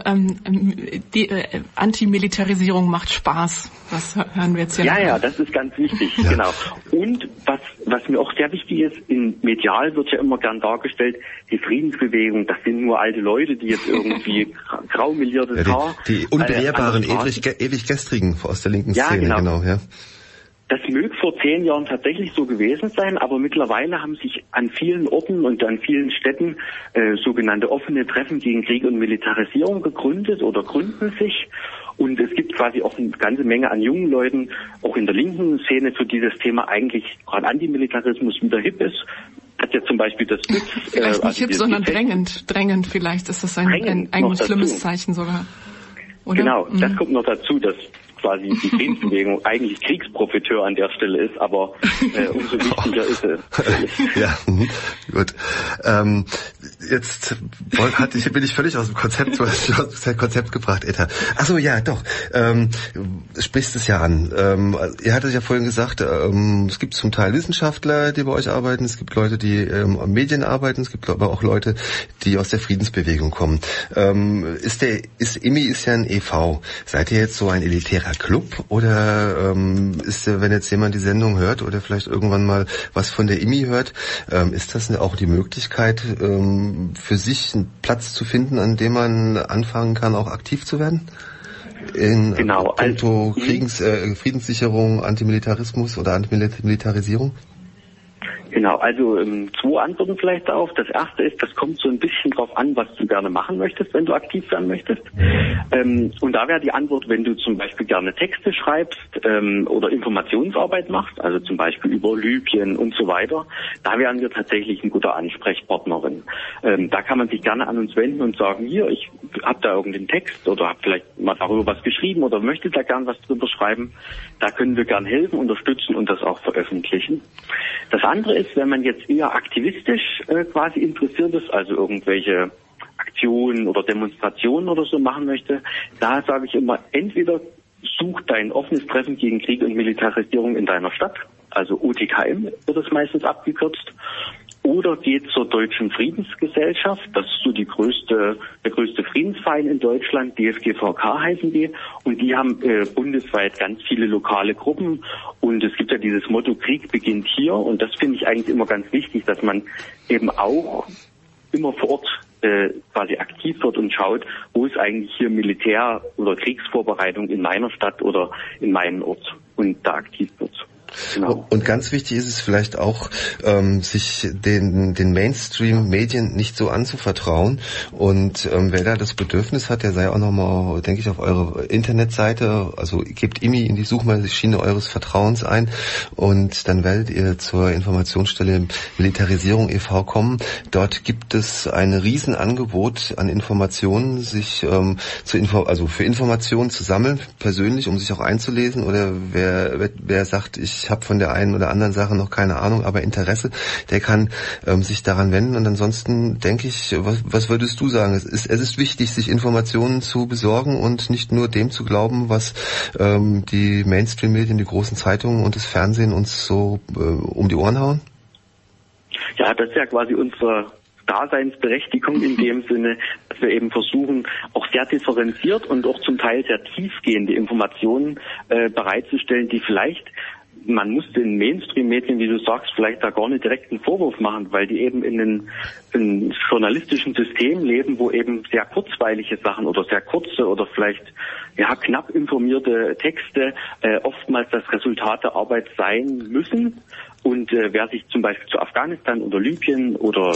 die Antimilitarisierung macht Spaß. Das hören wir jetzt ja. Ja, das ist ganz wichtig, genau. Und was mir auch sehr wichtig ist, in medial wird ja immer gern dargestellt, die Friedensbewegung, das sind nur alte Leute, die jetzt irgendwie graumeliertes Haar... Die unbehehrbaren, ewig Gestrigen aus der linken Szene, genau. Das möge vor 10 Jahren tatsächlich so gewesen sein, aber mittlerweile haben sich an vielen Orten und an vielen Städten sogenannte offene Treffen gegen Krieg und Militarisierung gegründet oder gründen sich. Und es gibt quasi auch eine ganze Menge an jungen Leuten, auch in der linken Szene, für dieses Thema eigentlich gerade Antimilitarismus wieder hip ist. Hat ja zum Beispiel das vielleicht nicht hip, sondern drängend vielleicht ist das ein eigentlich schlimmes Zeichen sogar. Oder? Genau, das kommt noch dazu, dass quasi die Friedensbewegung eigentlich Kriegsprofiteur an der Stelle ist, aber umso wichtiger ist es. Ja, gut. Jetzt bin ich völlig aus dem Konzept, du hast mich aus dem Konzept gebracht, Etta. Achso, ja, doch. Sprichst es ja an. Ihr hattet ja vorhin gesagt, es gibt zum Teil Wissenschaftler, die bei euch arbeiten, es gibt Leute, die am Medien arbeiten, es gibt aber auch Leute, die aus der Friedensbewegung kommen. IMI ist ja ein e.V. Seid ihr jetzt so ein elitärer Club oder wenn jetzt jemand die Sendung hört oder vielleicht irgendwann mal was von der IMI hört, ist das auch die Möglichkeit, für sich einen Platz zu finden, an dem man anfangen kann, auch aktiv zu werden? In puncto Friedenssicherung, Antimilitarismus oder Antimilitarisierung? Genau, also 2 Antworten vielleicht darauf. Das erste ist, das kommt so ein bisschen drauf an, was du gerne machen möchtest, wenn du aktiv werden möchtest. Und da wäre die Antwort, wenn du zum Beispiel gerne Texte schreibst oder Informationsarbeit machst, also zum Beispiel über Libyen und so weiter, da wären wir tatsächlich ein guter Ansprechpartnerin. Da kann man sich gerne an uns wenden und sagen, hier, ich habe da irgendeinen Text oder habe vielleicht mal darüber was geschrieben oder möchte da gern was drüber schreiben. Da können wir gern helfen, unterstützen und das auch veröffentlichen. Das andere ist, wenn man jetzt eher aktivistisch quasi interessiert ist, also irgendwelche Aktionen oder Demonstrationen oder so machen möchte, da sage ich immer, entweder such dein offenes Treffen gegen Krieg und Militarisierung in deiner Stadt, also OTKM wird es meistens abgekürzt, oder geht zur Deutschen Friedensgesellschaft, das ist so der größte Friedensverein in Deutschland, DFGVK heißen die, und die haben bundesweit ganz viele lokale Gruppen und es gibt ja dieses Motto, Krieg beginnt hier, und das finde ich eigentlich immer ganz wichtig, dass man eben auch immer vor Ort quasi aktiv wird und schaut, wo ist eigentlich hier Militär- oder Kriegsvorbereitung in meiner Stadt oder in meinem Ort und da aktiv wird. Genau. Und ganz wichtig ist es vielleicht auch, sich den Mainstream-Medien nicht so anzuvertrauen. Und wer da das Bedürfnis hat, der sei auch nochmal, denke ich, auf eure Internetseite, also gebt IMI in die Suchmaschine eures Vertrauens ein und dann werdet ihr zur Informationsstelle Militarisierung e.V. kommen. Dort gibt es ein Riesenangebot an Informationen, sich für Informationen zu sammeln, persönlich, um sich auch einzulesen. Oder wer sagt, ich habe von der einen oder anderen Sache noch keine Ahnung, aber Interesse, der kann sich daran wenden. Und ansonsten denke ich, was würdest du sagen? Es ist wichtig, sich Informationen zu besorgen und nicht nur dem zu glauben, was die Mainstream-Medien, die großen Zeitungen und das Fernsehen uns so um die Ohren hauen? Ja, das ist ja quasi unsere Daseinsberechtigung in dem Sinne, dass wir eben versuchen, auch sehr differenziert und auch zum Teil sehr tiefgehende Informationen bereitzustellen, die vielleicht, man muss den Mainstream-Medien, wie du sagst, vielleicht da gar nicht direkt einen Vorwurf machen, weil die eben in einem journalistischen System leben, wo eben sehr kurzweilige Sachen oder sehr kurze oder vielleicht knapp informierte Texte oftmals das Resultat der Arbeit sein müssen. Und wer sich zum Beispiel zu Afghanistan oder Libyen oder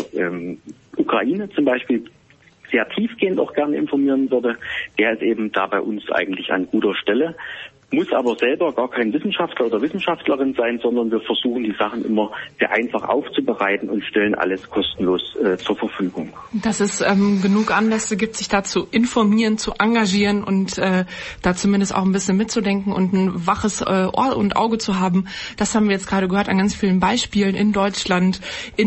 Ukraine zum Beispiel sehr tiefgehend auch gerne informieren würde, der ist eben da bei uns eigentlich an guter Stelle. Muss aber selber gar kein Wissenschaftler oder Wissenschaftlerin sein, sondern wir versuchen die Sachen immer sehr einfach aufzubereiten und stellen alles kostenlos zur Verfügung. Dass es genug Anlässe gibt, sich da zu informieren, zu engagieren und da zumindest auch ein bisschen mitzudenken und ein waches Ohr und Auge zu haben, das haben wir jetzt gerade gehört an ganz vielen Beispielen in Deutschland,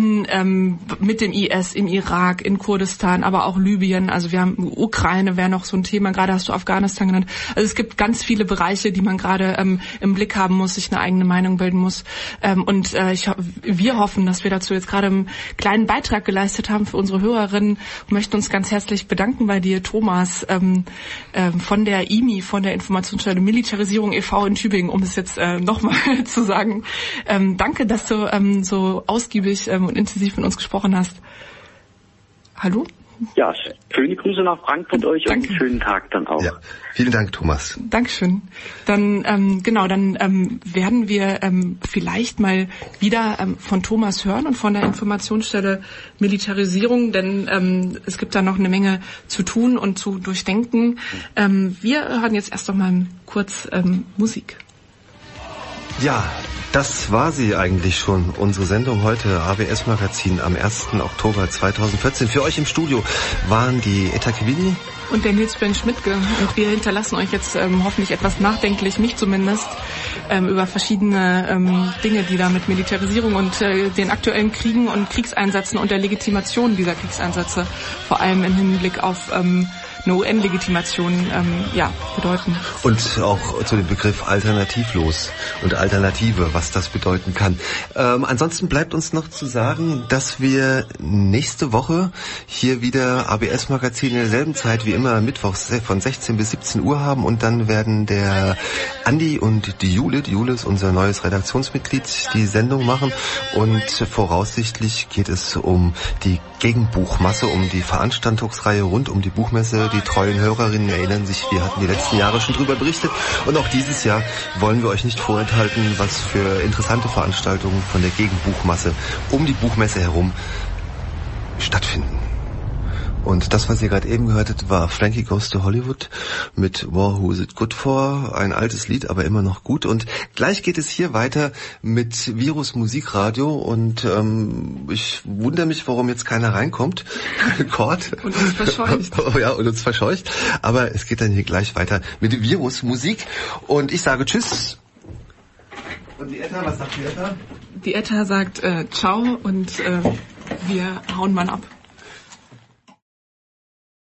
mit dem IS, im Irak, in Kurdistan, aber auch Libyen, also wir haben Ukraine, wäre noch so ein Thema, gerade hast du Afghanistan genannt. Also es gibt ganz viele Bereiche, die man gerade im Blick haben muss, sich eine eigene Meinung bilden muss. Wir hoffen, dass wir dazu jetzt gerade einen kleinen Beitrag geleistet haben für unsere Hörerinnen und möchten uns ganz herzlich bedanken bei dir, Thomas, von der IMI, von der Informationsstelle Militarisierung e.V. in Tübingen, um es jetzt nochmal zu sagen. Danke, dass du so ausgiebig und intensiv mit uns gesprochen hast. Hallo? Ja, schöne Grüße nach Frankfurt euch. Danke. Und einen schönen Tag dann auch. Ja, vielen Dank, Thomas. Dankeschön. Dann werden wir vielleicht mal wieder von Thomas hören und von der Informationsstelle Militarisierung, denn es gibt da noch eine Menge zu tun und zu durchdenken. Wir hören jetzt erst noch mal kurz Musik. Ja, das war sie eigentlich schon, unsere Sendung heute, AWS Magazin am 1. Oktober 2014. Für euch im Studio waren die Etta Kivini und der Nils Schmidtke. Und wir hinterlassen euch jetzt hoffentlich etwas nachdenklich, mich zumindest, über verschiedene Dinge, die da mit Militarisierung und den aktuellen Kriegen und Kriegseinsätzen und der Legitimation dieser Kriegseinsätze, vor allem im Hinblick auf eine UN-Legitimation bedeuten. Und auch zu dem Begriff alternativlos und Alternative, was das bedeuten kann. Ansonsten bleibt uns noch zu sagen, dass wir nächste Woche hier wieder ABS Magazin in derselben Zeit wie immer mittwochs von 16 bis 17 Uhr haben und dann werden der Andi und die Jule ist unser neues Redaktionsmitglied, die Sendung machen und voraussichtlich geht es um die Gegenbuchmasse, um die Veranstaltungsreihe rund um die Buchmesse, Die treuen Hörerinnen erinnern sich, wir hatten die letzten Jahre schon drüber berichtet. Und auch dieses Jahr wollen wir euch nicht vorenthalten, was für interessante Veranstaltungen von der Gegenbuchmasse um die Buchmesse herum stattfinden. Und das, was ihr gerade eben gehört habt, war Frankie Goes to Hollywood mit War Who's It Good For. Ein altes Lied, aber immer noch gut. Und gleich geht es hier weiter mit Virus Musikradio. Und ich wundere mich, warum jetzt keiner reinkommt. Kord. Und uns verscheucht. Ja, und uns verscheucht. Aber es geht dann hier gleich weiter mit Virus Musik. Und ich sage Tschüss. Und die Etta, was sagt die Etta? Die Etta sagt Ciao und wir hauen mal ab.